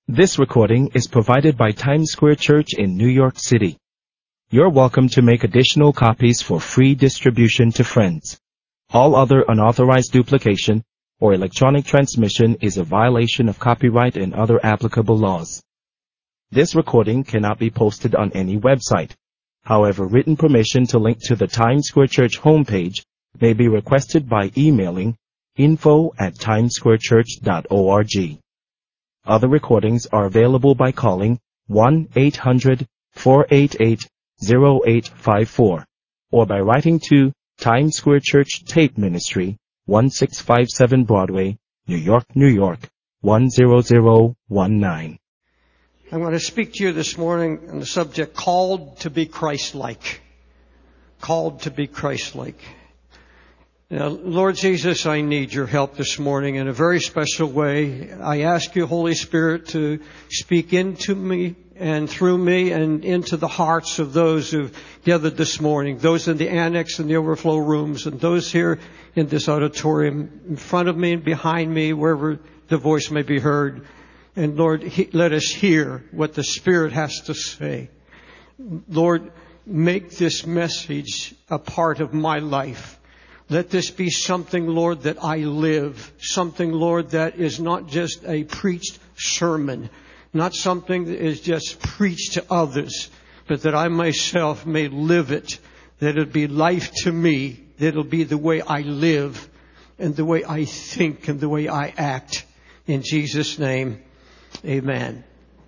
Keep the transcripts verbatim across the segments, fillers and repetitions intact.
This recording is provided by Times Square Church in New York City. You're welcome to make additional copies for free distribution to friends. All other unauthorized duplication or electronic transmission is a violation of copyright and other applicable laws. This recording cannot be posted on any website. However, written permission to link to the Times Square Church homepage may be requested by emailing info at timessquarechurch dot org. Other recordings are available by calling one eight hundred four eight eight zero eight five four or by writing to Times Square Church Tape Ministry, one six five seven Broadway, New York, New York, one zero zero one nine. I'm going to speak to you this morning on the subject, called to be Christ-like. Called to be Christ-like. Now, Lord Jesus, I need your help this morning in a very special way. I ask you, Holy Spirit, to speak into me and through me and into the hearts of those who've gathered this morning, those in the annex and the overflow rooms, and those here in this auditorium, in front of me and behind me, wherever the voice may be heard. And Lord, he, let us hear what the Spirit has to say. Lord, make this message a part of my life. Let this be something, Lord, that I live. Something, Lord, that is not just a preached sermon. Not something that is just preached to others. But that I myself may live it. That it be life to me. That it'll be the way I live. And the way I think and the way I act. In Jesus' name, amen.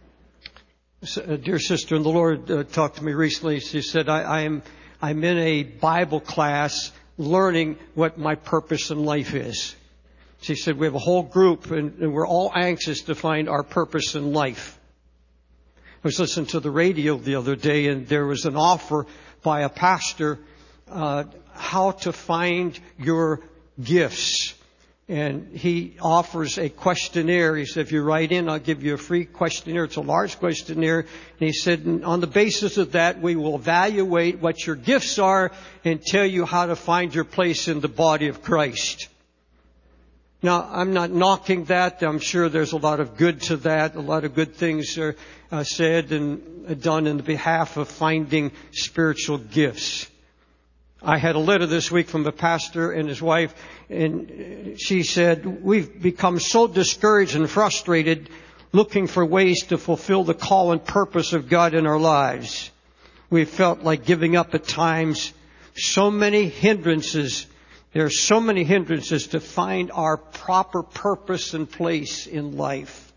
A dear sister in the Lord uh, talked to me recently. She said, I, I am, I'm in a Bible class learning what my purpose in life is. She said, we have a whole group and, and we're all anxious to find our purpose in life. I was listening to the radio the other day and there was an offer by a pastor, uh, how to find your gifts. And he offers a questionnaire. He said, if you write in, I'll give you a free questionnaire. It's a large questionnaire. And he said, on the basis of that, we will evaluate what your gifts are and tell you how to find your place in the body of Christ. Now, I'm not knocking that. I'm sure there's a lot of good to that. A lot of good things are uh, said and done in the behalf of finding spiritual gifts. I had a letter this week from a pastor and his wife, and she said, we've become so discouraged and frustrated looking for ways to fulfill the call and purpose of God in our lives. We felt like giving up at times. So many hindrances. There are so many hindrances to find our proper purpose and place in life.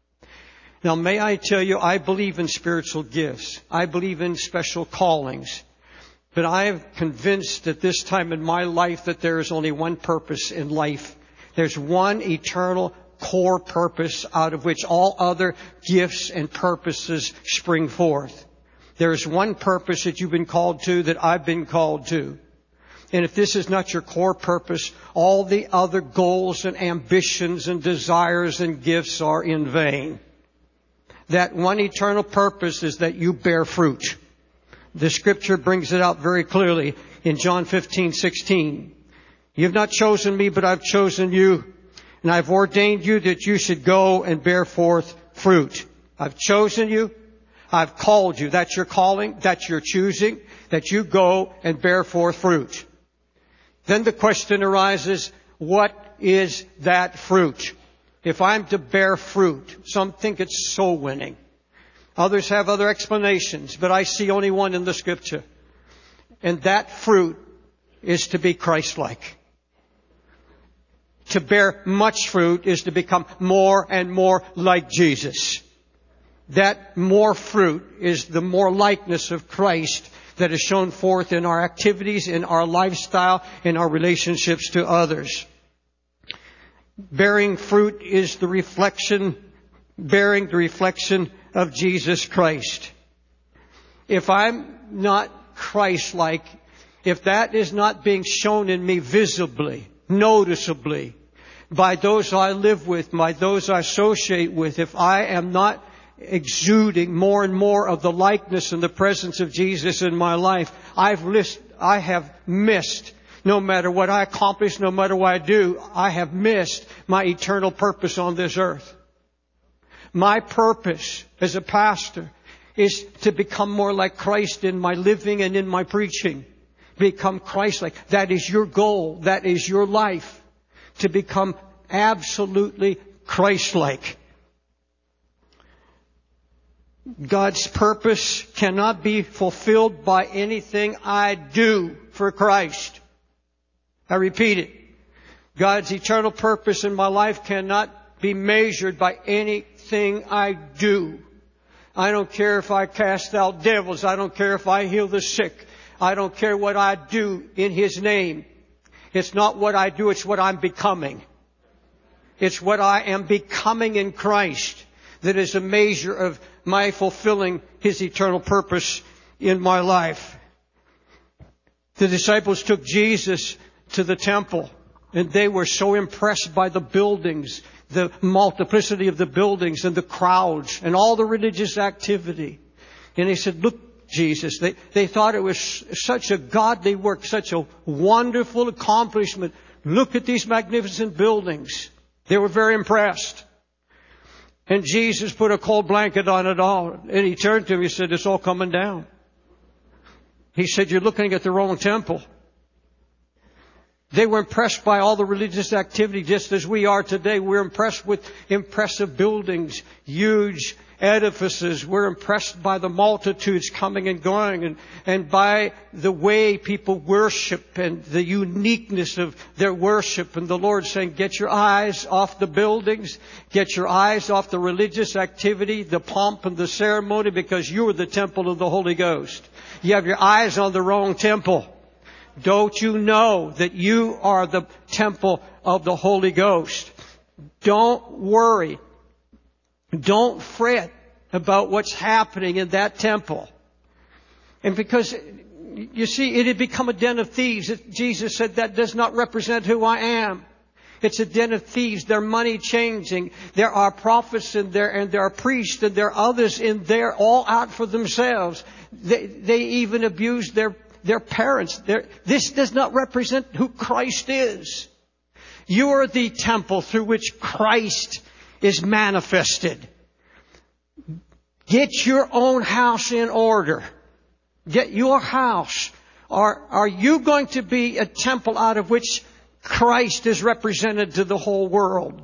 Now, may I tell you, I believe in spiritual gifts. I believe in special callings. But I am convinced at this time in my life that there is only one purpose in life. There's one eternal core purpose out of which all other gifts and purposes spring forth. There is one purpose that you've been called to, that I've been called to. And if this is not your core purpose, all the other goals and ambitions and desires and gifts are in vain. That one eternal purpose is that you bear fruit. The scripture brings it out very clearly in John fifteen sixteen. You've not chosen me, but I've chosen you. And I've ordained you that you should go and bear forth fruit. I've chosen you. I've called you. That's your calling. That's your choosing. That you go and bear forth fruit. Then the question arises, what is that fruit? If I'm to bear fruit, some think it's soul winning. Others have other explanations, but I see only one in the scripture. And that fruit is to be Christ-like. To bear much fruit is to become more and more like Jesus. That more fruit is the more likeness of Christ that is shown forth in our activities, in our lifestyle, in our relationships to others. Bearing fruit is the reflection, bearing the reflection of Jesus Christ. If I'm not Christ-like, if that is not being shown in me visibly, noticeably, by those I live with, by those I associate with, if I am not exuding more and more of the likeness and the presence of Jesus in my life, I've list, I have missed, no matter what I accomplish, no matter what I do, I have missed my eternal purpose on this earth. My purpose as a pastor is to become more like Christ in my living and in my preaching. Become Christ-like. That is your goal. That is your life. To become absolutely Christ-like. God's purpose cannot be fulfilled by anything I do for Christ. I repeat it. God's eternal purpose in my life cannot be measured by anything I do. I don't care if I cast out devils. I don't care if I heal the sick. I don't care what I do in His name. It's not what I do, it's what I'm becoming. It's what I am becoming in Christ that is a measure of my fulfilling His eternal purpose in my life. The disciples took Jesus to the temple, and they were so impressed by the buildings, the multiplicity of the buildings and the crowds and all the religious activity. And they said, look, Jesus, they, they thought it was such a godly work, such a wonderful accomplishment. Look at these magnificent buildings. They were very impressed. And Jesus put a cold blanket on it all. And He turned to him, He said, it's all coming down. He said, you're looking at the wrong temple. They were impressed by all the religious activity just as we are today. We're impressed with impressive buildings, huge edifices. We're impressed by the multitudes coming and going and, and by the way people worship and the uniqueness of their worship. And the Lord saying, get your eyes off the buildings, get your eyes off the religious activity, the pomp and the ceremony, because you are the temple of the Holy Ghost. You have your eyes on the wrong temple. Don't you know that you are the temple of the Holy Ghost? Don't worry. Don't fret about what's happening in that temple. And because, you see, it had become a den of thieves. Jesus said that does not represent who I am. It's a den of thieves. They're money changing. There are prophets in there, and there are priests, and there are others in there all out for themselves. They, they even abuse their Their parents. Their, this does not represent who Christ is. You are the temple through which Christ is manifested. Get your own house in order. Get your house. Are, are you going to be a temple out of which Christ is represented to the whole world?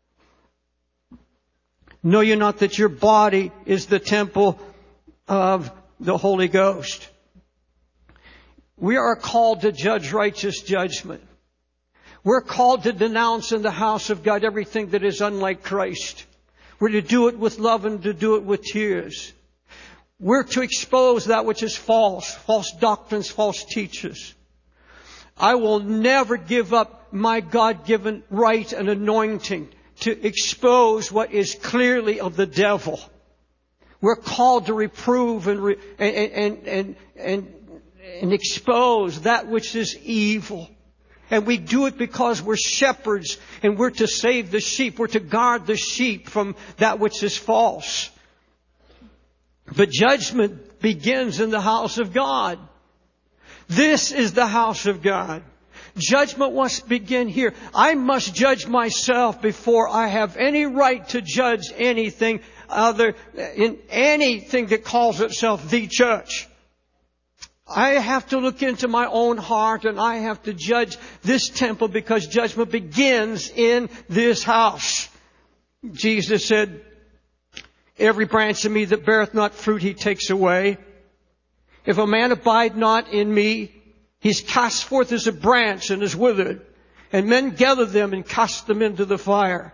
Know you not that your body is the temple of the Holy Ghost? We are called to judge righteous judgment. We're called to denounce in the house of God everything that is unlike Christ. We're to do it with love and to do it with tears. We're to expose that which is false, false doctrines, false teachers. I will never give up my God-given right and anointing to expose what is clearly of the devil. We're called to reprove and, re- and, and, and, and and expose that which is evil. And we do it because we're shepherds and we're to save the sheep. We're to guard the sheep from that which is false. But judgment begins in the house of God. This is the house of God. Judgment must begin here. I must judge myself before I have any right to judge anything other in anything that calls itself the church. I have to look into my own heart and I have to judge this temple because judgment begins in this house. Jesus said, every branch of me that beareth not fruit He takes away. If a man abide not in me, he's cast forth as a branch and is withered. And men gather them and cast them into the fire.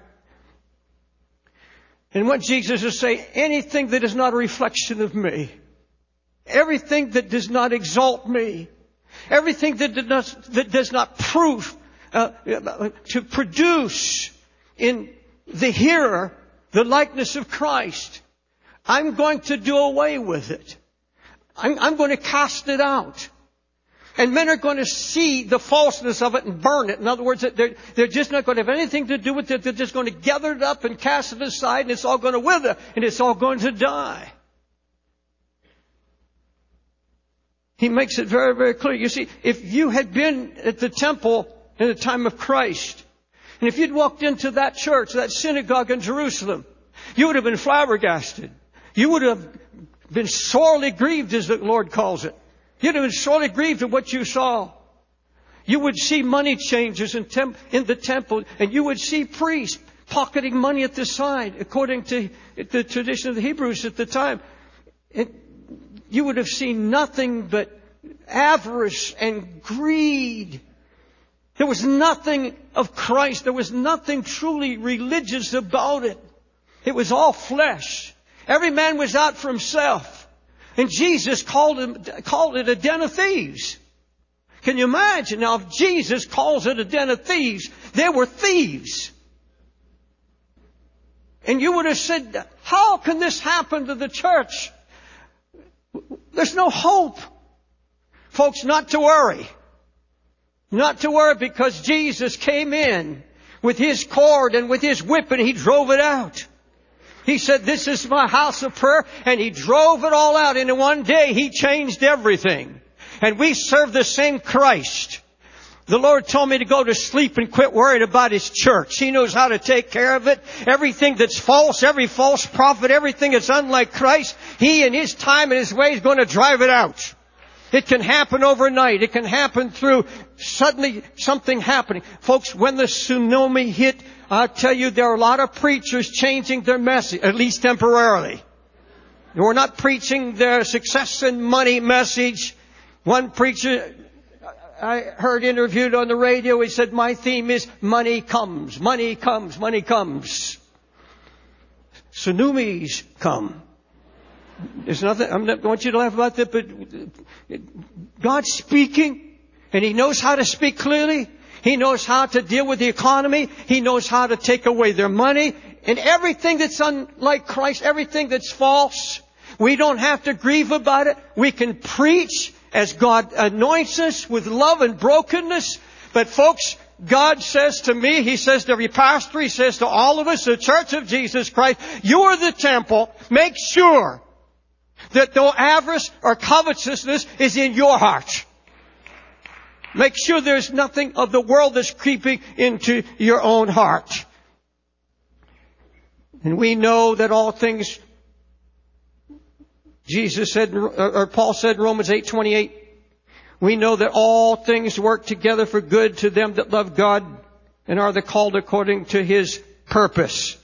And what Jesus is saying, anything that is not a reflection of me, everything that does not exalt me, everything that does not, that does not prove uh, to produce in the hearer the likeness of Christ, I'm going to do away with it. I'm, I'm going to cast it out. And men are going to see the falseness of it and burn it. In other words, they're, they're just not going to have anything to do with it. They're just going to gather it up and cast it aside, and it's all going to wither, and it's all going to die. He makes it very, very clear. You see, if you had been at the temple in the time of Christ, and if you'd walked into that church, that synagogue in Jerusalem, You would have been flabbergasted. You would have been sorely grieved, as the Lord calls it. You'd have been sorely grieved at what you saw. You would see money changers in, temp- in the temple, and you would see priests pocketing money at the side, according to the tradition of the Hebrews at the time. It, you would have seen nothing but avarice and greed. There was nothing of Christ. There was nothing truly religious about it. It was all flesh. Every man was out for himself. And Jesus called him, called it a den of thieves. Can you imagine? Now, if Jesus calls it a den of thieves, they were thieves. And you would have said, how can this happen to the church? There's no hope. Folks, not to worry. Not to worry, because Jesus came in with His cord and with His whip and He drove it out. He said, this is my house of prayer, and He drove it all out. And in one day He changed everything. And we serve the same Christ. The Lord told me to go to sleep and quit worrying about His church. He knows how to take care of it. Everything that's false, every false prophet, everything that's unlike Christ, He in His time and His way is going to drive it out. It can happen overnight. It can happen through suddenly something happening. Folks, when the tsunami hit, I'll tell you, there are a lot of preachers changing their message, at least temporarily. They were not preaching their success and money message. One preacher I heard interviewed on the radio, he said, my theme is money comes, money comes, money comes. Tsunamis come. There's nothing, I'm not, I want you to laugh about that, but God's speaking, and He knows how to speak clearly. He knows how to deal with the economy. He knows how to take away their money. And everything that's unlike Christ, everything that's false, we don't have to grieve about it. We can preach as God anoints us with love and brokenness. But folks, God says to me, He says to every pastor, He says to all of us, the Church of Jesus Christ, you are the temple. Make sure that no avarice or covetousness is in your heart. Make sure there's nothing of the world that's creeping into your own heart. And we know that all things, Jesus said, or Paul said in Romans eight twenty-eight, we know that all things work together for good to them that love God and are the called according to His purpose.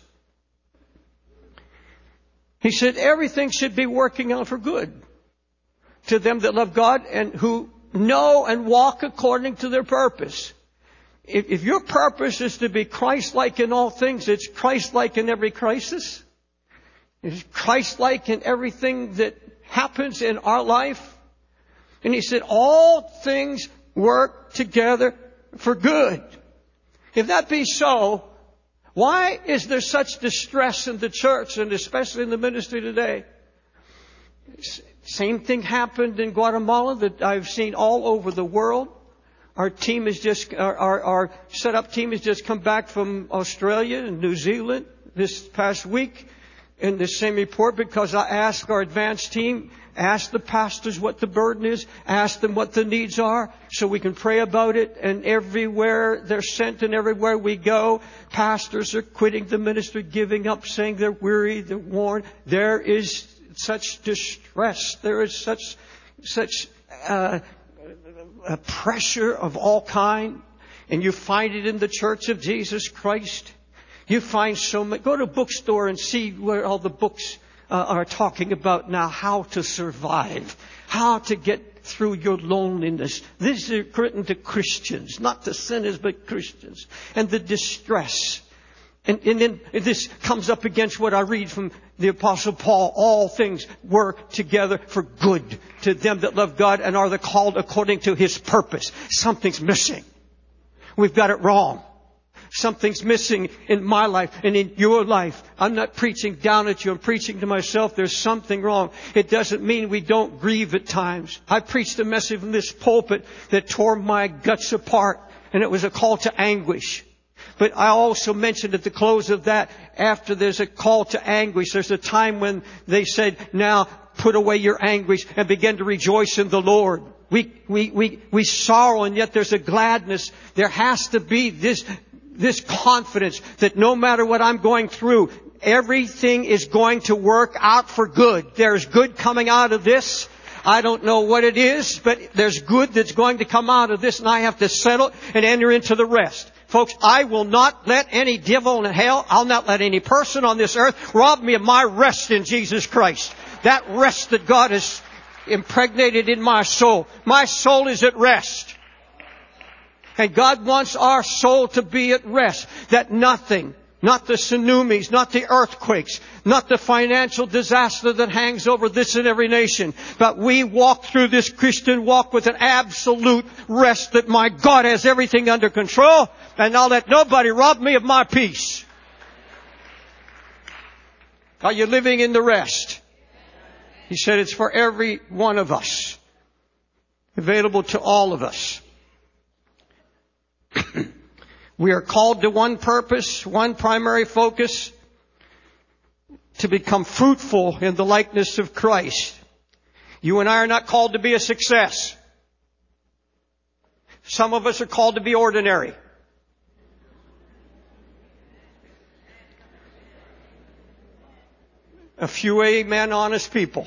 He said everything should be working out for good to them that love God and who know and walk according to their purpose. If, if your purpose is to be Christ-like in all things, it's Christ-like in every crisis. It's Christ-like in everything that happens in our life. And He said all things work together for good. If that be so, why is there such distress in the church and especially in the ministry today? Same thing happened in Guatemala that I've seen all over the world. Our team is just, our, our, our setup team has just come back from Australia and New Zealand this past week in the same report, because I asked our advanced team, ask the pastors what the burden is, ask them what the needs are so we can pray about it. And everywhere they're sent and everywhere we go, pastors are quitting the ministry, giving up, saying they're weary, they're worn. There is such distress. There is such, such, uh, a pressure of all kind. And you find it in the Church of Jesus Christ. You find so many, go to a bookstore and see where all the books uh, are talking about now how to survive, how to get through your loneliness. This is written to Christians, not to sinners, but Christians. And the distress. And, and then this comes up against what I read from the Apostle Paul. All things work together for good to them that love God and are the called according to His purpose. Something's missing. We've got it wrong. Something's missing in my life and in your life. I'm not preaching down at you. I'm preaching to myself. There's something wrong. It doesn't mean we don't grieve at times. I preached a message from this pulpit that tore my guts apart, and it was a call to anguish. But I also mentioned at the close of that, after there's a call to anguish, there's a time when they said, now put away your anguish and begin to rejoice in the Lord. We, we, we, we sorrow, and yet there's a gladness. There has to be this, this confidence that no matter what I'm going through, Everything is going to work out for good. There's good coming out of this. I don't know what it is, but there's good that's going to come out of this, and I have to settle and enter into the rest. Folks, I will not let any devil in hell, I'll not let any person on this earth rob me of my rest in Jesus Christ. That rest that God has impregnated in my soul. My soul is at rest. And God wants our soul to be at rest. That nothing, not the tsunamis, not the earthquakes, not the financial disaster that hangs over this and every nation, but we walk through this Christian walk with an absolute rest that my God has everything under control, and I'll let nobody rob me of my peace. Are you living in the rest? He said it's for every one of us. Available to all of us. We are called to one purpose, one primary focus, to become fruitful in the likeness of Christ. You and I are not called to be a success. Some of us are called to be ordinary. A few amen honest people.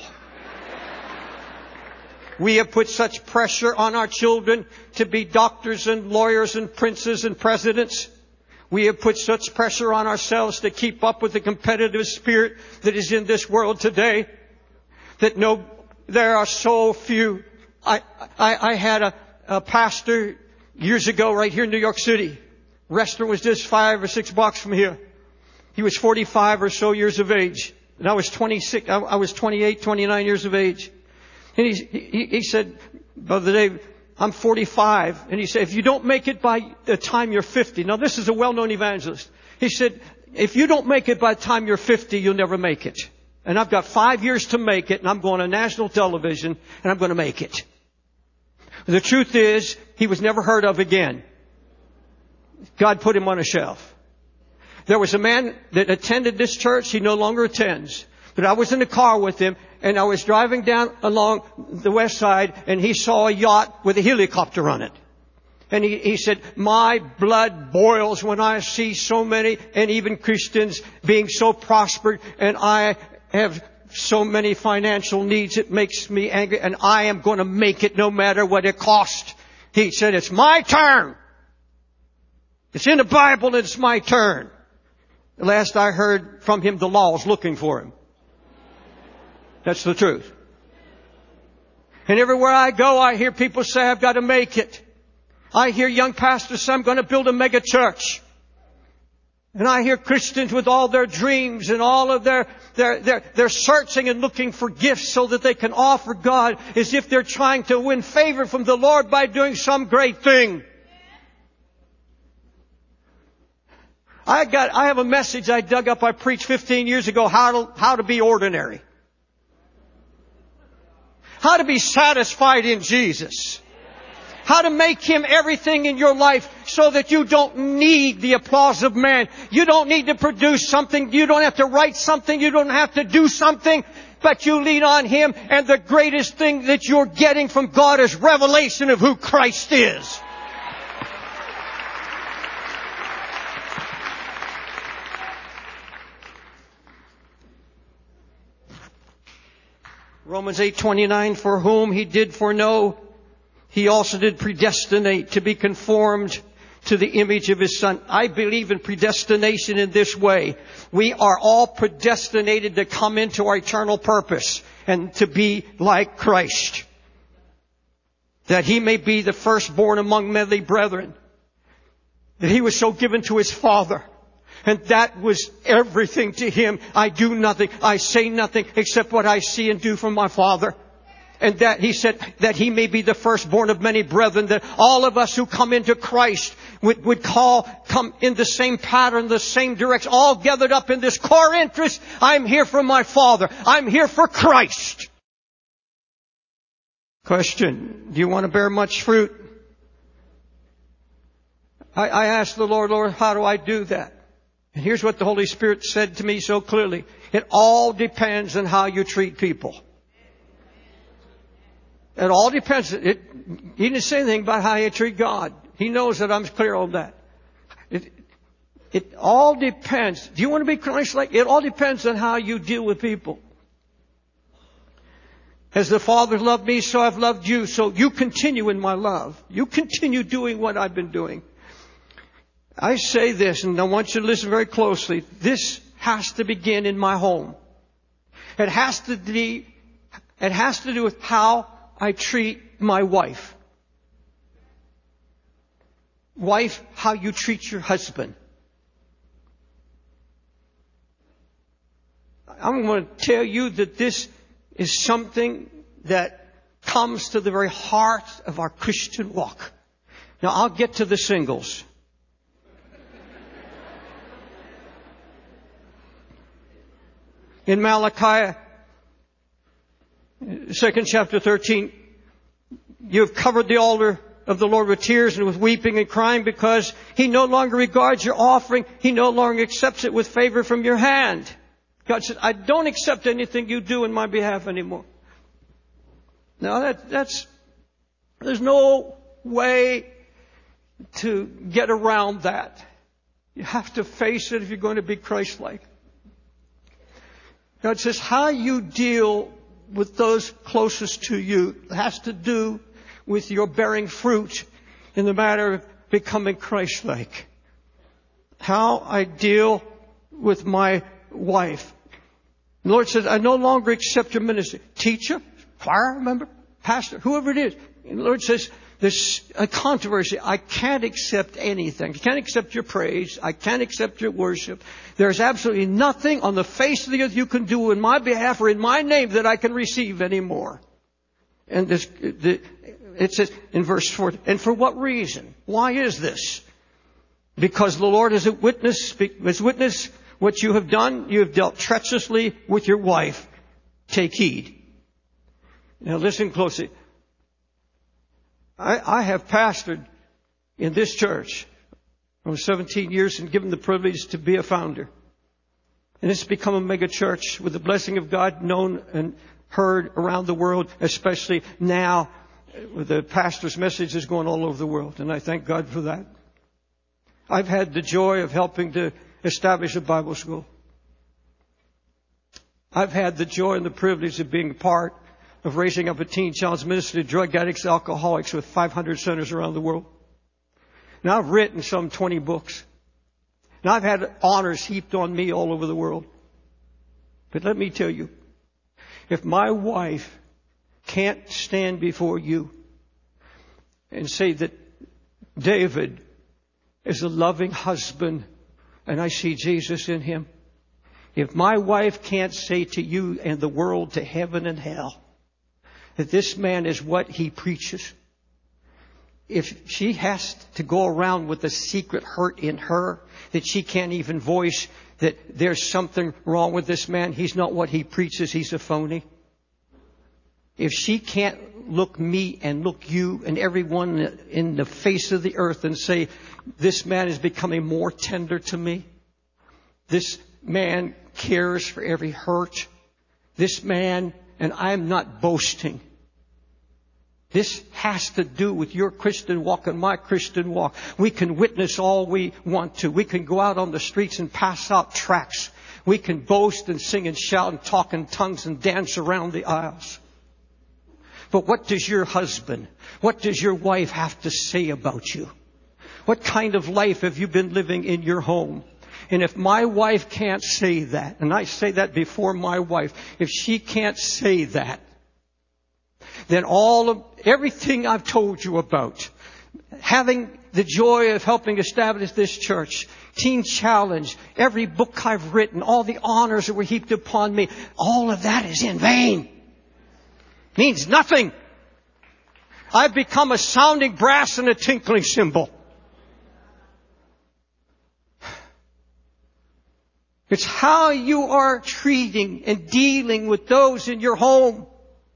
We have put such pressure on our children to be doctors and lawyers and princes and presidents. We have put such pressure on ourselves to keep up with the competitive spirit that is in this world today, that no, there are so few. I, I, I had a, a pastor years ago right here in New York City. Restaurant was just five or six blocks from here. He was forty-five or so years of age. And I was twenty-six, I, I was twenty-eight, twenty-nine years of age. And he, he, he said, Brother Dave, I'm forty-five. And he said, if you don't make it by the time you're fifty. Now this is a well-known evangelist. He said, if you don't make it by the time you're fifty, you'll never make it. And I've got five years to make it, and I'm going to national television, and I'm going to make it. The truth is, he was never heard of again. God put him on a shelf. There was a man that attended this church. He no longer attends. But I was in the car with him, and I was driving down along the west side, and he saw a yacht with a helicopter on it. And he, he said, my blood boils when I see so many, and even Christians, being so prospered, and I have so many financial needs. It makes me angry, and I am going to make it no matter what it costs. He said, it's my turn. It's in the Bible, and it's my turn. The last I heard from him, the law was looking for him. That's the truth. And everywhere I go, I hear people say, I've got to make it. I hear young pastors say, I'm going to build a mega church. And I hear Christians with all their dreams and all of their, their, their, they're searching and looking for gifts so that they can offer God as if they're trying to win favor from the Lord by doing some great thing. I got, I have a message I dug up, I preached fifteen years ago, how to, how to be ordinary. How to be satisfied in Jesus. How to make Him everything in your life so that you don't need the applause of man. You don't need to produce something. You don't have to write something. You don't have to do something. But you lean on Him, and the greatest thing that you're getting from God is revelation of who Christ is. Romans eight twenty-nine, for whom He did foreknow, He also did predestinate to be conformed to the image of His Son. I believe in predestination in this way. We are all predestinated to come into our eternal purpose and to be like Christ. That He may be the firstborn among many brethren. That He was so given to His Father. And that was everything to Him. I do nothing. I say nothing except what I see and do from my Father. And that He said that He may be the firstborn of many brethren, that all of us who come into Christ would, would call, come in the same pattern, the same direction, all gathered up in this core interest. I'm here for my Father. I'm here for Christ. Question. Do you want to bear much fruit? I, I asked the Lord, Lord, how do I do that? And here's what the Holy Spirit said to me so clearly. It all depends on how you treat people. It all depends. It, he didn't say anything about how you treat God. He knows that I'm clear on that. It, It all depends. Do you want to be Christ-like? It all depends on how you deal with people. As the Father loved me, so I've loved you. So you continue in my love. You continue doing what I've been doing. I say this, and I want you to listen very closely. This has to begin in my home. It has to be, it has to do with how I treat my wife. Wife, how you treat your husband. I'm going to tell you that this is something that comes to the very heart of our Christian walk. Now, I'll get to the singles. In Malachi, second chapter thirteen, you have covered the altar of the Lord with tears and with weeping and crying because He no longer regards your offering. He no longer accepts it with favor from your hand. God said, I don't accept anything you do in my behalf anymore. Now that, that's, there's no way to get around that. You have to face it if you're going to be Christ-like. God says, how you deal with those closest to you has to do with your bearing fruit in the matter of becoming Christ-like. How I deal with my wife. The Lord says, I no longer accept your ministry. Teacher, choir member, pastor, whoever it is. And the Lord says, there's a controversy. I can't accept anything. I can't accept your praise. I can't accept your worship. There's absolutely nothing on the face of the earth you can do in my behalf or in my name that I can receive anymore. And this, the, it says in verse four, and for what reason? Why is this? Because the Lord is a witness, as witness what you have done. You have dealt treacherously with your wife. Take heed. Now listen closely. I, I have pastored in this church for seventeen years and given the privilege to be a founder. And it's become a mega church with the blessing of God known and heard around the world, especially now the pastor's message is going all over the world. And I thank God for that. I've had the joy of helping to establish a Bible school. I've had the joy and the privilege of being part of raising up a teen child's ministry to drug addicts, alcoholics with five hundred centers around the world. Now I've written some twenty books. Now I've had honors heaped on me all over the world. But let me tell you, if my wife can't stand before you and say that David is a loving husband and I see Jesus in him, if my wife can't say to you and the world, to heaven and hell, that this man is what he preaches, if she has to go around with a secret hurt in her that she can't even voice, that there's something wrong with this man, he's not what he preaches, he's a phony. If she can't look me and look you and everyone in the face of the earth and say, this man is becoming more tender to me. This man cares for every hurt. This man, and I'm not boasting. This has to do with your Christian walk and my Christian walk. We can witness all we want to. We can go out on the streets and pass out tracts. We can boast and sing and shout and talk in tongues and dance around the aisles. But what does your husband, what does your wife have to say about you? What kind of life have you been living in your home? And if my wife can't say that, and I say that before my wife, if she can't say that, then all of everything I've told you about, having the joy of helping establish this church, Teen Challenge, every book I've written, all the honors that were heaped upon me, all of that is in vain. Means nothing. I've become a sounding brass and a tinkling cymbal. It's how you are treating and dealing with those in your home.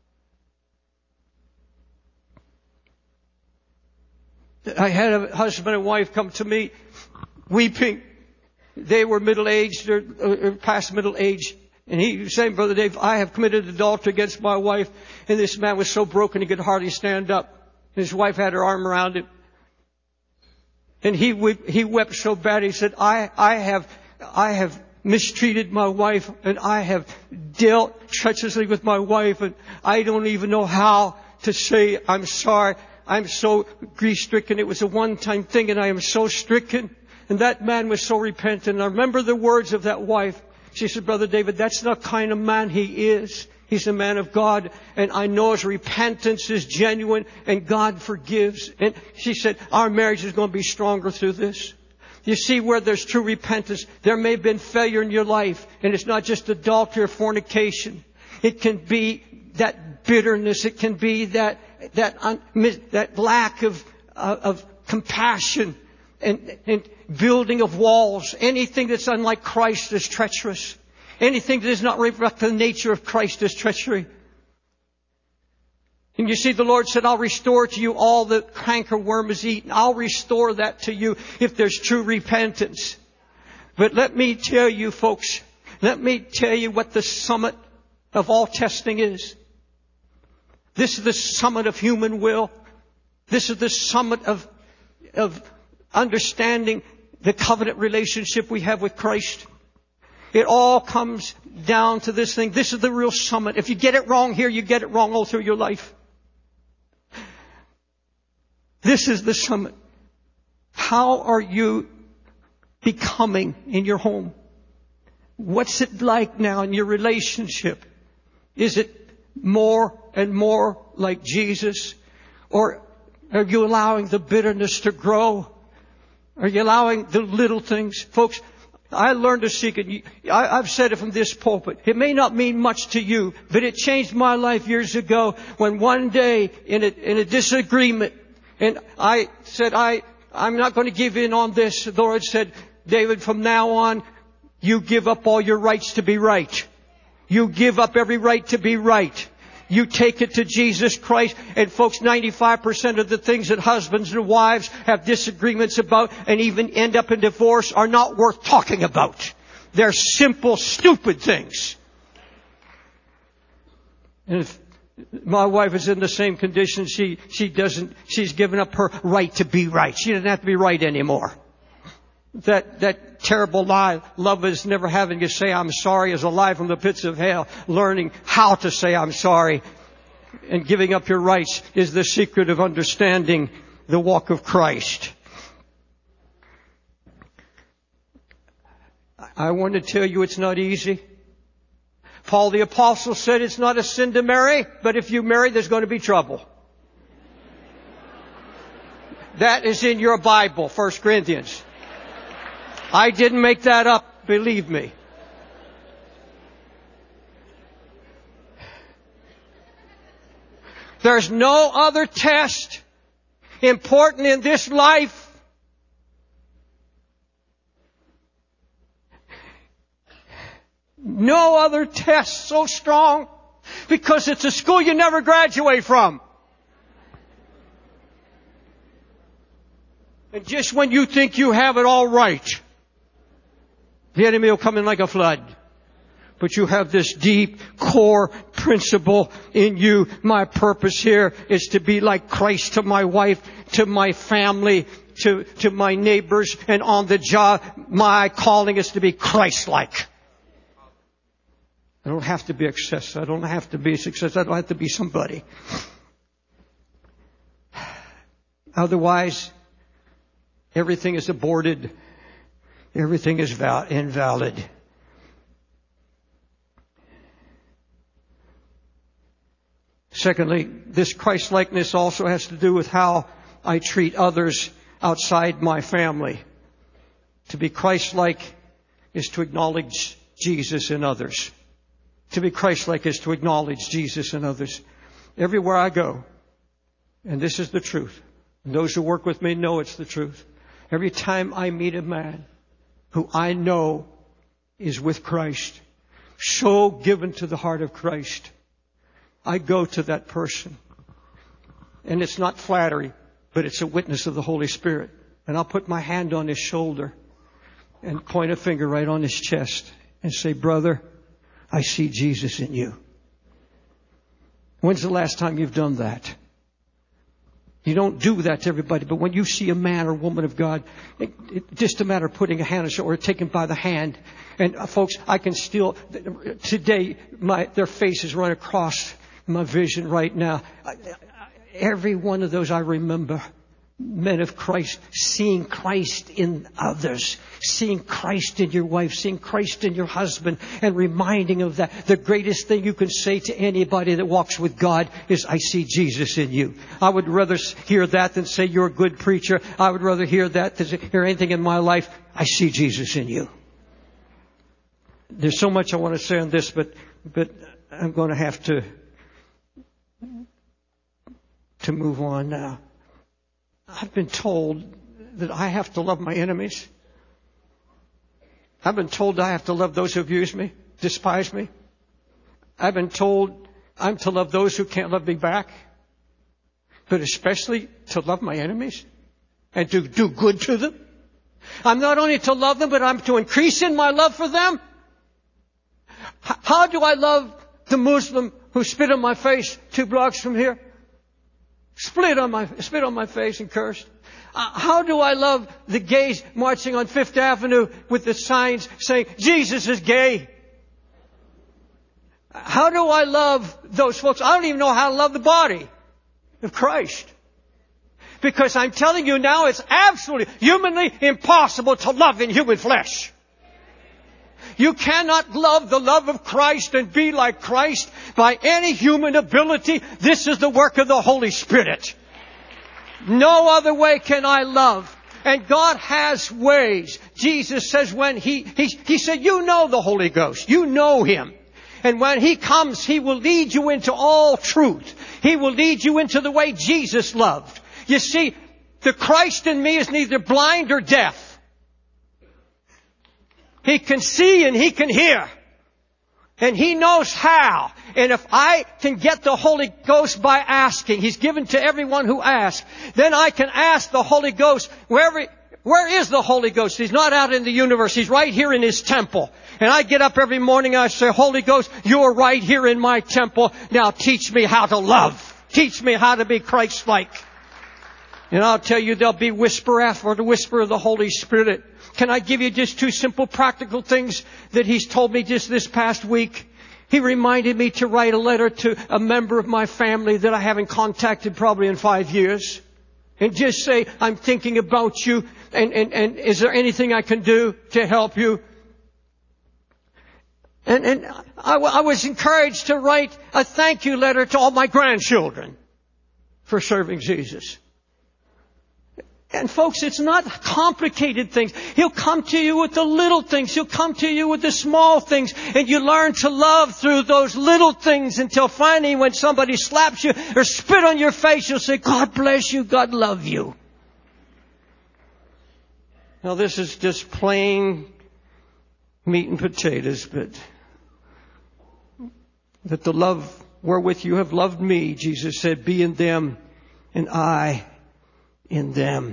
I had a husband and wife come to me weeping. They were middle-aged or, or past middle age. And he was saying, Brother Dave, I have committed adultery against my wife. And this man was so broken he could hardly stand up. And his wife had her arm around him. And he wept, he wept so bad. He said, I, I have, I have mistreated my wife, and I have dealt treacherously with my wife, and I don't even know how to say I'm sorry. I'm so grief-stricken. It was a one-time thing, and I am so stricken. And that man was so repentant. And I remember the words of that wife. She said, Brother David, that's not the kind of man he is. He's a man of God, and I know his repentance is genuine, and God forgives. And she said, our marriage is going to be stronger through this. You see, where there's true repentance, there may have been failure in your life, and it's not just adultery or fornication. It can be that bitterness. It can be that that un, that lack of uh, of compassion and, and building of walls. Anything that's unlike Christ is treacherous. Anything that does not reflect the nature of Christ is treachery. And you see, the Lord said, I'll restore to you all the cankerworm has eaten. I'll restore that to you if there's true repentance. But let me tell you, folks, let me tell you what the summit of all testing is. This is the summit of human will. This is the summit of, of understanding the covenant relationship we have with Christ. It all comes down to this thing. This is the real summit. If you get it wrong here, you get it wrong all through your life. This is the summit. How are you becoming in your home? What's it like now in your relationship? Is it more and more like Jesus? Or are you allowing the bitterness to grow? Are you allowing the little things? Folks, I learned to seek it. I've said it from this pulpit. It may not mean much to you, but it changed my life years ago when one day in a, in a disagreement, and I said, I, I'm not going to give in on this. The Lord said, David, from now on, you give up all your rights to be right. You give up every right to be right. You take it to Jesus Christ. And folks, ninety-five percent of the things that husbands and wives have disagreements about and even end up in divorce are not worth talking about. They're simple, stupid things. And if my wife is in the same condition, she, she doesn't, she's given up her right to be right. She doesn't have to be right anymore. That, that terrible lie, love is never having to say I'm sorry, is a lie from the pits of hell. Learning how to say I'm sorry and giving up your rights is the secret of understanding the walk of Christ. I want to tell you it's not easy. Paul the Apostle said it's not a sin to marry, but if you marry, there's going to be trouble. That is in your Bible, First Corinthians. I didn't make that up, believe me. There's no other test important in this life no other test so strong because it's a school you never graduate from. And just when you think you have it all right, the enemy will come in like a flood. But you have this deep core principle in you. My purpose here is to be like Christ to my wife, to my family, to, to my neighbors, and on the job. My calling is to be Christ-like. I don't have to be excessive. I don't have to be a success. I don't have to be somebody. Otherwise, everything is aborted. Everything is val- invalid. Secondly, this Christ-likeness also has to do with how I treat others outside my family. To be Christ-like is to acknowledge Jesus in others. To be Christ-like is to acknowledge Jesus in others. Everywhere I go, and this is the truth, and those who work with me know it's the truth. Every time I meet a man who I know is with Christ, so given to the heart of Christ, I go to that person. And it's not flattery, but it's a witness of the Holy Spirit. And I'll put my hand on his shoulder and point a finger right on his chest and say, brother, I see Jesus in you. When's the last time you've done that? You don't do that to everybody, but when you see a man or woman of God, it, it, just a matter of putting a hand on the shoulder or taking by the hand. And uh, folks, I can still, today, my, their faces run across my vision right now. I, I, every one of those I remember. Men of Christ, seeing Christ in others, seeing Christ in your wife, seeing Christ in your husband, and reminding of that. The greatest thing you can say to anybody that walks with God is, I see Jesus in you. I would rather hear that than say you're a good preacher. I would rather hear that than hear anything in my life. I see Jesus in you. There's so much I want to say on this, but, but I'm going to have to, to move on now. I've been told that I have to love my enemies. I've been told I have to love those who abuse me, despise me. I've been told I'm to love those who can't love me back, but especially to love my enemies and to do good to them. I'm not only to love them, but I'm to increase in my love for them. How do I love the Muslim who spit on my face two blocks from here? Split on my, spit on my face and cursed. Uh, how do I love the gays marching on Fifth Avenue with the signs saying, Jesus is gay? How do I love those folks? I don't even know how to love the body of Christ. Because I'm telling you now, it's absolutely humanly impossible to love in human flesh. You cannot love the love of Christ and be like Christ by any human ability. This is the work of the Holy Spirit. No other way can I love. And God has ways. Jesus says when He, He, He said, you know the Holy Ghost. You know Him. And when He comes, He will lead you into all truth. He will lead you into the way Jesus loved. You see, the Christ in me is neither blind or deaf. He can see and He can hear. And He knows how. And if I can get the Holy Ghost by asking, He's given to everyone who asks, then I can ask the Holy Ghost, wherever, where is the Holy Ghost? He's not out in the universe. He's right here in His temple. And I get up every morning and I say, Holy Ghost, you're right here in my temple. Now teach me how to love. Teach me how to be Christ-like. And I'll tell you, there'll be whisper after the whisper of the Holy Spirit. Can I give you just two simple practical things that He's told me just this past week? He reminded me to write a letter to a member of my family that I haven't contacted probably in five years. And just say, I'm thinking about you, and, and, and is there anything I can do to help you? And, and I, I was encouraged to write a thank you letter to all my grandchildren for serving Jesus. And folks, it's not complicated things. He'll come to you with the little things. He'll come to you with the small things. And you learn to love through those little things until finally when somebody slaps you or spit on your face, you'll say, God bless you, God love you. Now this is just plain meat and potatoes, but that the love wherewith you have loved me, Jesus said, be in them and I in them.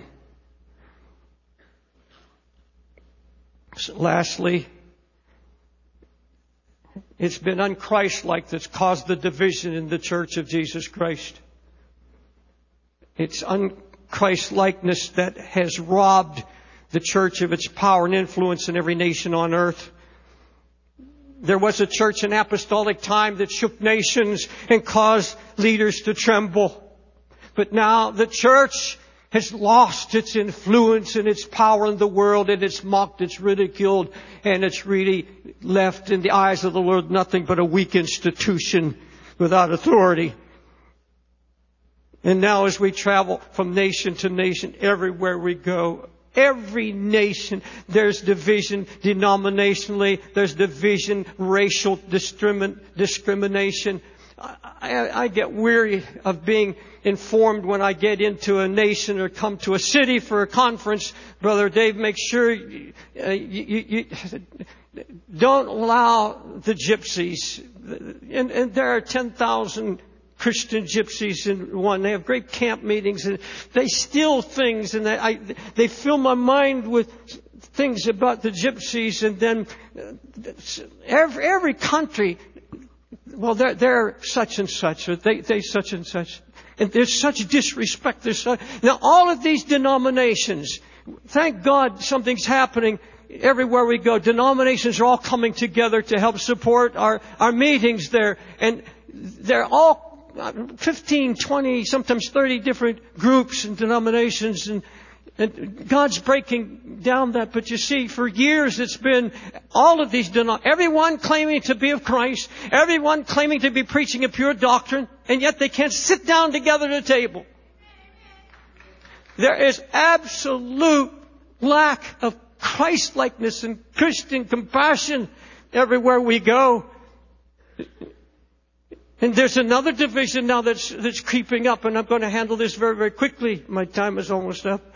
So lastly, it's been un-Christ-like that's caused the division in the Church of Jesus Christ. It's un-Christ-likeness that has robbed the church of its power and influence in every nation on earth. There was a church in apostolic time that shook nations and caused leaders to tremble. But now the church has lost its influence and its power in the world, and it's mocked, it's ridiculed, and it's really left in the eyes of the Lord nothing but a weak institution without authority. And now as we travel from nation to nation, everywhere we go, every nation, there's division denominationally, there's division, racial discrimin- discrimination. I, I get weary of being informed when I get into a nation or come to a city for a conference. Brother Dave, make sure you, uh, you, you don't allow the gypsies. And, and there are ten thousand Christian gypsies in one. They have great camp meetings and they steal things, and they, I, they fill my mind with things about the gypsies. And then every, every country, well, they're, they're such and such, or they, they such and such. And there's such disrespect. There's such... Now, all of these denominations, thank God something's happening everywhere we go. Denominations are all coming together to help support our, our meetings there. And they're all fifteen, twenty, sometimes thirty different groups and denominations. And, and God's breaking down that. But you see, for years it's been all of these denominations, everyone claiming to be of Christ, everyone claiming to be preaching a pure doctrine, and yet they can't sit down together at a table. There is absolute lack of Christ-likeness and Christian compassion everywhere we go. And there's another division now that's, that's creeping up, and I'm going to handle this very, very quickly. My time is almost up.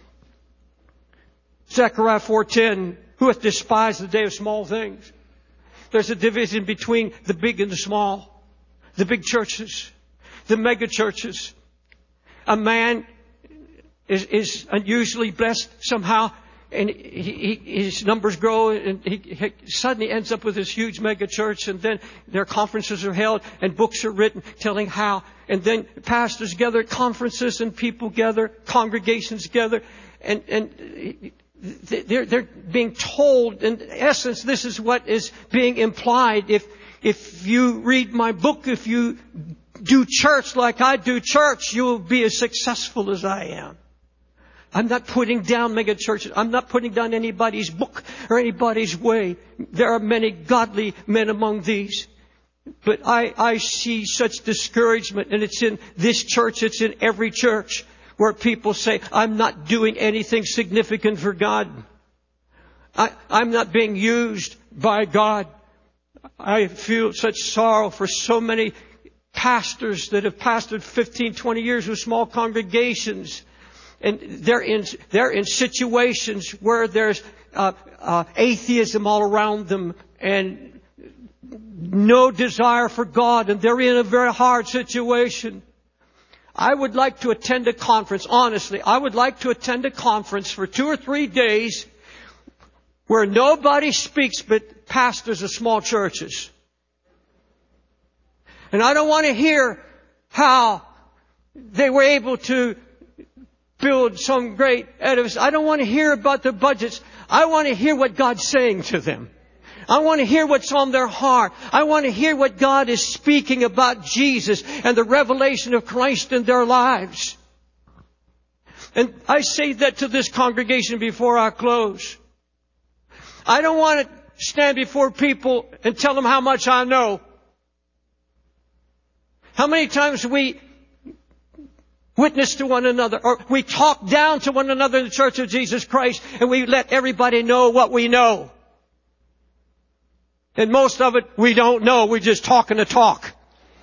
Zechariah four ten, who hath despised the day of small things? There's a division between the big and the small. The big churches, the mega churches. A man is, is unusually blessed somehow, and he, he, his numbers grow, and he, he suddenly ends up with this huge mega church, and then their conferences are held, and books are written telling how, and then pastors gather at conferences, and people gather, congregations gather, and, and they're, they're being told, in essence, this is what is being implied. If, if you read my book, if you do church like I do church, you will be as successful as I am. I'm not putting down mega churches. I'm not putting down anybody's book or anybody's way. There are many godly men among these. But I, I see such discouragement, and it's in this church, it's in every church, where people say, I'm not doing anything significant for God. I, I'm not being used by God. I feel such sorrow for so many pastors that have pastored fifteen, twenty years with small congregations. And they're in, they're in situations where there's uh, uh, atheism all around them and no desire for God, and they're in a very hard situation. I would like to attend a conference, honestly, I would like to attend a conference for two or three days where nobody speaks but pastors of small churches. And I don't want to hear how they were able to build some great edifice. I don't want to hear about their budgets. I want to hear what God's saying to them. I want to hear what's on their heart. I want to hear what God is speaking about Jesus and the revelation of Christ in their lives. And I say that to this congregation before I close. I don't want to stand before people and tell them how much I know. How many times we witness to one another, or we talk down to one another in the Church of Jesus Christ, and we let everybody know what we know. And most of it we don't know. We're just talking to talk.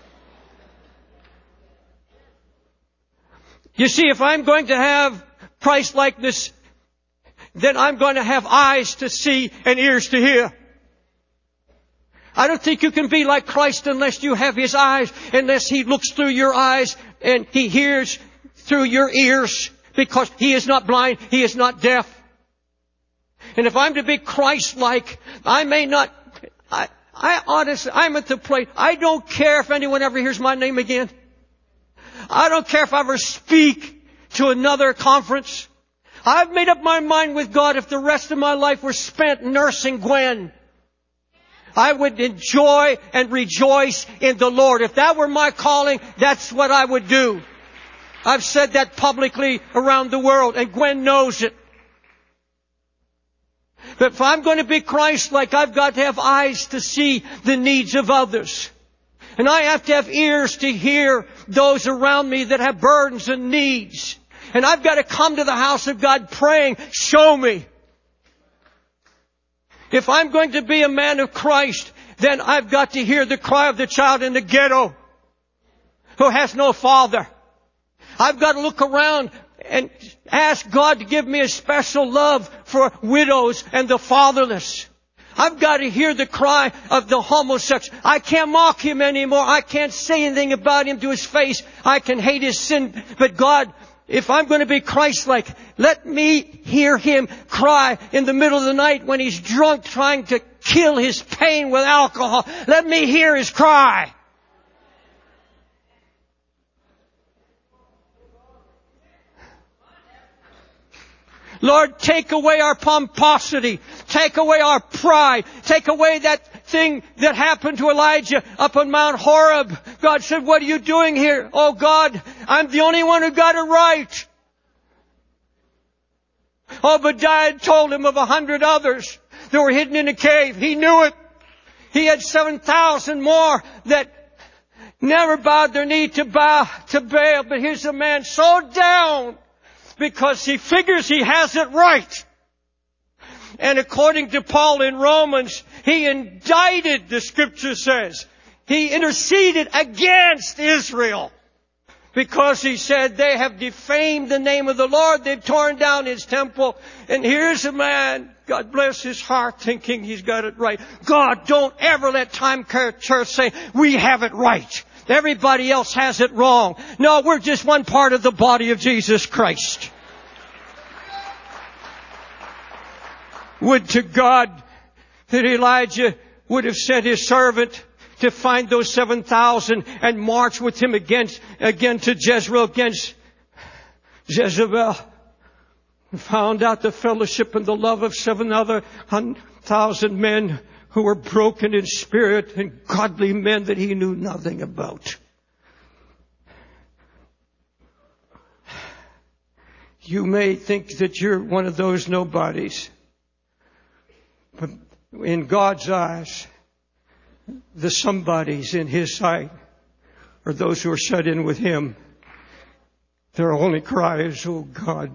You see, if I'm going to have Christ-likeness, then I'm going to have eyes to see and ears to hear. I don't think you can be like Christ unless you have His eyes, unless He looks through your eyes and He hears through your ears, because He is not blind, He is not deaf. And if I'm to be Christ-like, I may not, I, I honestly, I'm at the place, I don't care if anyone ever hears my name again. I don't care if I ever speak to another conference. I've made up my mind with God, if the rest of my life were spent nursing Gwen, I would enjoy and rejoice in the Lord. If that were my calling, that's what I would do. I've said that publicly around the world, and Gwen knows it. But if I'm going to be Christ-like, I've got to have eyes to see the needs of others. And I have to have ears to hear those around me that have burdens and needs. And I've got to come to the house of God praying, show me. If I'm going to be a man of Christ, then I've got to hear the cry of the child in the ghetto who has no father. I've got to look around and ask God to give me a special love for widows and the fatherless. I've got to hear the cry of the homosexual. I can't mock him anymore. I can't say anything about him to his face. I can hate his sin. But God, if I'm going to be Christ-like, let me hear Him cry in the middle of the night when He's drunk trying to kill His pain with alcohol. Let me hear His cry. Lord, take away our pomposity. Take away our pride. Take away that thing that happened to Elijah up on Mount Horeb. God said, what are you doing here? Oh God, I'm the only one who got it right. Obadiah told him of a hundred others that were hidden in a cave. He knew it. He had seven thousand more that never bowed their knee to bow to Baal. But here's a man so down because he figures he has it right. And according to Paul in Romans, he indicted, the Scripture says. He interceded against Israel. Because he said they have defamed the name of the Lord. They've torn down His temple. And here's a man, God bless his heart, thinking he's got it right. God, don't ever let Time Church say, we have it right. Everybody else has it wrong. No, we're just one part of the body of Jesus Christ. Would to God that Elijah would have sent his servant to find those seven thousand and march with him against, again to Jezreel, against Jezebel. And found out the fellowship and the love of seven other thousand men who were broken in spirit and godly men that he knew nothing about. You may think that you're one of those nobodies. But in God's eyes, the somebodies in His sight are those who are shut in with Him. Their only cry is, oh God,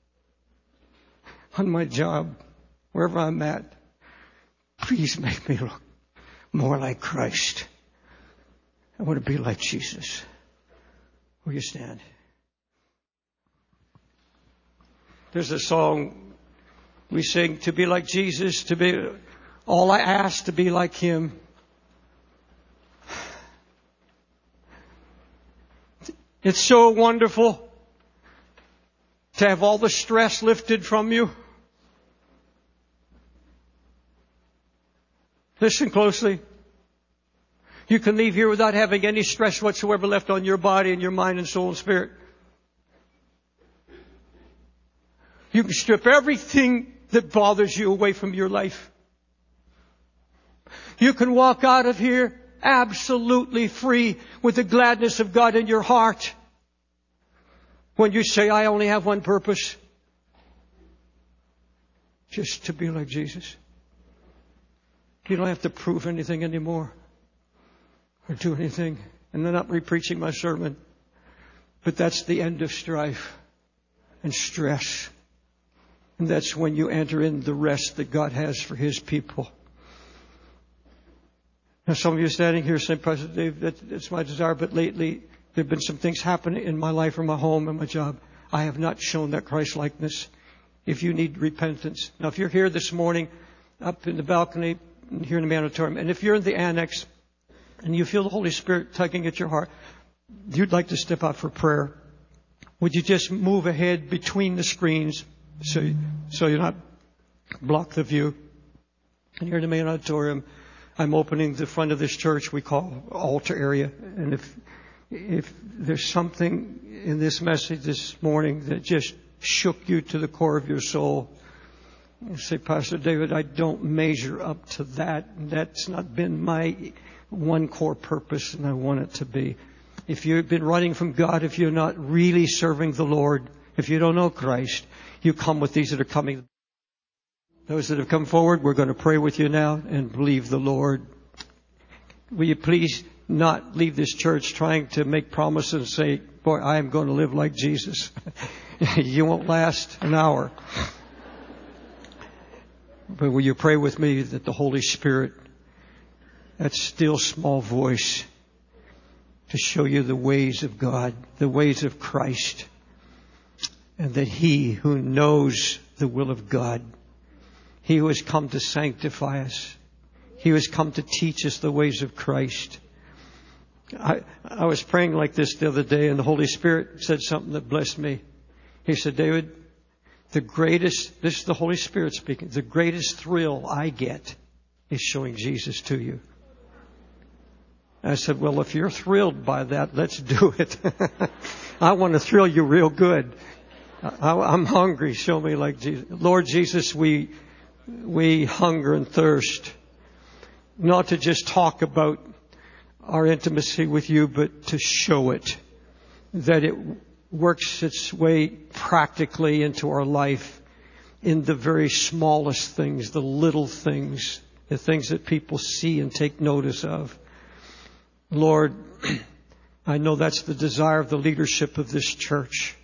on my job, wherever I'm at, please make me look more like Christ. I want to be like Jesus. Will you stand? There's a song we sing, to be like Jesus, to be all I ask, to be like Him. It's so wonderful to have all the stress lifted from you. Listen closely. You can leave here without having any stress whatsoever left on your body and your mind and soul and spirit. You can strip everything that bothers you away from your life. You can walk out of here absolutely free with the gladness of God in your heart. When you say, I only have one purpose. Just to be like Jesus. You don't have to prove anything anymore. Or do anything. And I'm not re-preaching my sermon. But that's the end of strife and stress. And that's when you enter in the rest that God has for His people. Now some of you are standing here saying, Pastor Dave, that, that's my desire, but lately there have been some things happening in my life or my home and my job. I have not shown that Christ-likeness. If you need repentance. Now if you're here this morning, up in the balcony, here in the main auditorium, and if you're in the annex, and you feel the Holy Spirit tugging at your heart, you'd like to step out for prayer, would you just move ahead between the screens so, so you're not block the view? And here in the main auditorium, I'm opening the front of this church we call altar area. And if, if there's something in this message this morning that just shook you to the core of your soul, you say, Pastor David, I don't measure up to that. That's not been my one core purpose, and I want it to be. If you've been running from God, if you're not really serving the Lord, if you don't know Christ, you come with these that are coming. Those that have come forward, we're going to pray with you now and believe the Lord. Will you please not leave this church trying to make promises and say, boy, I am going to live like Jesus. You won't last an hour. But will you pray with me that the Holy Spirit, that still small voice, to show you the ways of God, the ways of Christ, and that He who knows the will of God, He who has come to sanctify us, He who has come to teach us the ways of Christ. I, I was praying like this the other day, and the Holy Spirit said something that blessed me. He said, David, the greatest, this is the Holy Spirit speaking, the greatest thrill I get is showing Jesus to you. I said, well, if you're thrilled by that, let's do it. I want to thrill you real good. I, I'm hungry. Show me like Jesus. Lord Jesus, we, we hunger and thirst not to just talk about our intimacy with you, but to show it, that it works its way practically into our life in the very smallest things, the little things, the things that people see and take notice of. Lord, I know that's the desire of the leadership of this church.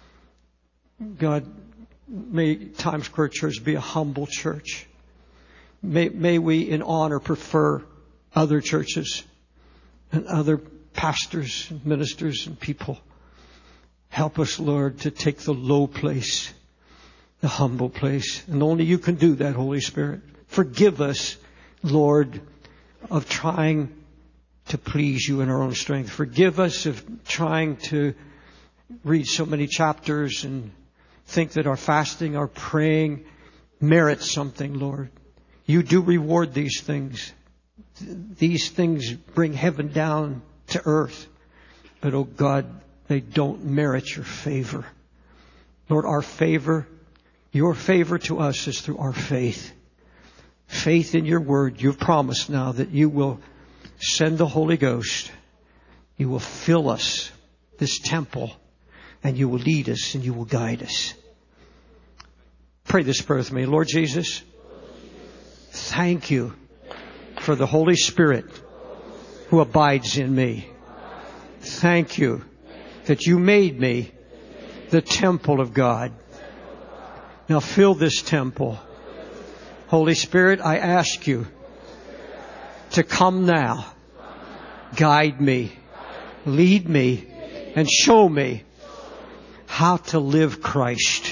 God, may Times Square Church be a humble church. May, may we in honor prefer other churches and other pastors and ministers and people. Help us, Lord, to take the low place, the humble place. And only you can do that, Holy Spirit. Forgive us, Lord, of trying to please you in our own strength. Forgive us of trying to read so many chapters and think that our fasting, our praying merits something, Lord. You do reward these things. These things bring heaven down to earth. But, oh God, they don't merit your favor. Lord, our favor, your favor to us is through our faith. Faith in your word. You've promised now that you will send the Holy Ghost. You will fill us, this temple, and you will lead us and you will guide us. Pray this prayer with me. Lord Jesus, thank you for the Holy Spirit who abides in me. Thank you that you made me the temple of God. Now fill this temple. Holy Spirit, I ask you to come now, guide me, lead me, and show me how to live Christ.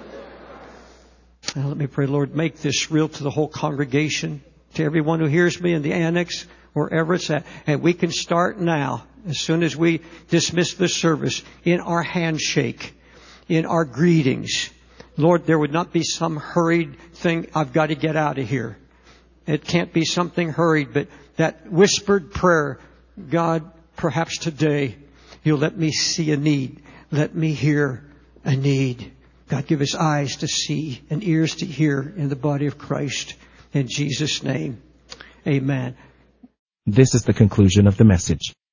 Now let me pray, Lord, make this real to the whole congregation, to everyone who hears me in the annex, wherever it's at. And we can start now, as soon as we dismiss this service, in our handshake, in our greetings. Lord, there would not be some hurried thing, I've got to get out of here. It can't be something hurried, but that whispered prayer, God, perhaps today you'll let me see a need. Let me hear a need. God, give us eyes to see and ears to hear in the body of Christ. In Jesus' name, amen. This is the conclusion of the message.